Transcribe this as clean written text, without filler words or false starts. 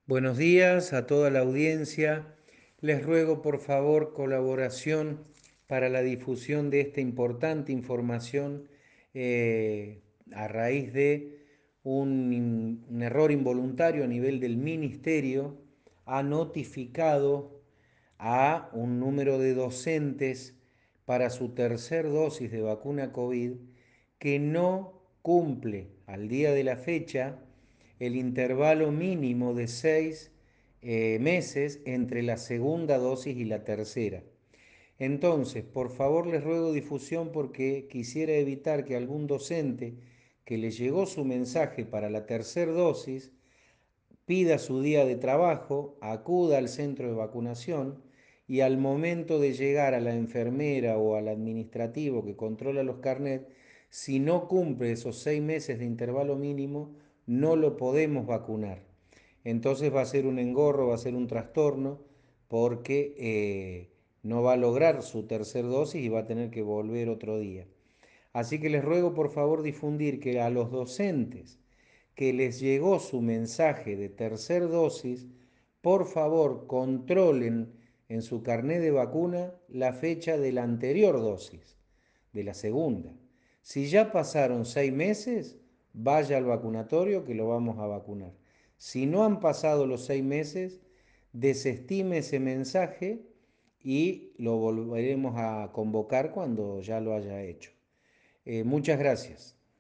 Buenos días a toda la audiencia. Les ruego por favor colaboración para la difusión de esta importante información a raíz de un error involuntario a nivel del Ministerio. Ha notificado a un número de docentes para su tercer dosis de vacuna COVID que no cumple al día de la fecha el intervalo mínimo de 6 meses entre la segunda dosis y la tercera. Entonces, por favor les ruego difusión porque quisiera evitar que algún docente que le llegó su mensaje para la tercera dosis pida su día de trabajo, acuda al centro de vacunación y al momento de llegar a la enfermera o al administrativo que controla los carnets, si no cumple esos 6 meses de intervalo mínimo, no lo podemos vacunar. Entonces va a ser un engorro, va a ser un trastorno, porque no va a lograr su tercer dosis y va a tener que volver otro día. Así que les ruego por favor difundir que a los docentes que les llegó su mensaje de tercer dosis, por favor controlen en su carnet de vacuna la fecha de la anterior dosis, de la segunda. Si ya pasaron 6 meses, vaya al vacunatorio que lo vamos a vacunar. Si no han pasado los 6 meses, desestime ese mensaje y lo volveremos a convocar cuando ya lo haya hecho. Muchas gracias.